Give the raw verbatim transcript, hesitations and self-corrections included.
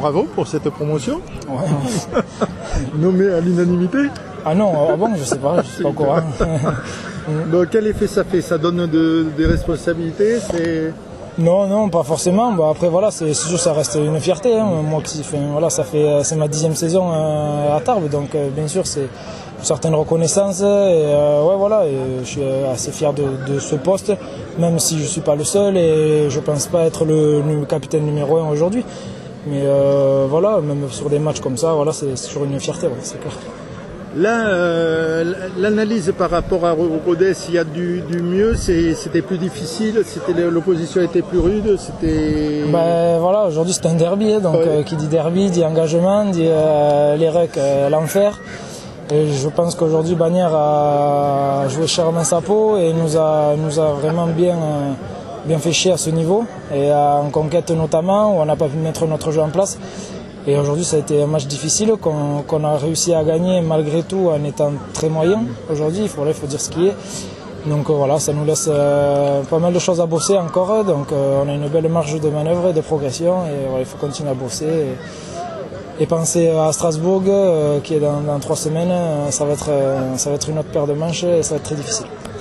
bravo pour cette promotion. Ouais, ouais. Nommé à l'unanimité. Ah non, ah bon, je sais pas, je suis pas au courant. Donc, quel effet ça fait? Ça donne de, des responsabilités? C'est... Non, non, pas forcément. Bah, après, voilà, c'est sûr, ça reste une fierté. Hein. Moi, qui, enfin, voilà, ça fait, c'est ma dixième saison euh, à Tarbes, donc euh, bien sûr, c'est une certaine reconnaissance. Et euh, ouais, voilà, et je suis assez fier de, de ce poste, même si je suis pas le seul et je pense pas être le, le capitaine numéro un aujourd'hui. Mais euh, voilà, même sur des matchs comme ça, voilà, c'est toujours une fierté, ouais, c'est clair. Là, euh, l'analyse par rapport à Rodez, il y a du, du mieux, c'était plus difficile, l'opposition était plus rude, c'était... Ben voilà, aujourd'hui c'est un derby, hein, donc ouais. euh, qui dit derby dit engagement, dit euh, les recs, euh, l'enfer. Et je pense qu'aujourd'hui Bagnères a joué chèrement sa peau et nous a, nous a vraiment bien, euh, bien fait chier à ce niveau, et euh, en conquête notamment, où on n'a pas pu mettre notre jeu en place. Et aujourd'hui, ça a été un match difficile qu'on qu'on a réussi à gagner malgré tout en étant très moyen. Aujourd'hui, il faut, il faut dire ce qui est. Donc euh, voilà, ça nous laisse euh, pas mal de choses à bosser encore. Donc euh, on a une belle marge de manœuvre et de progression. Et voilà, il faut continuer à bosser. Et, et penser à Strasbourg, euh, qui est dans, dans trois semaines. Ça va être, euh, ça va être une autre paire de manches et ça va être très difficile.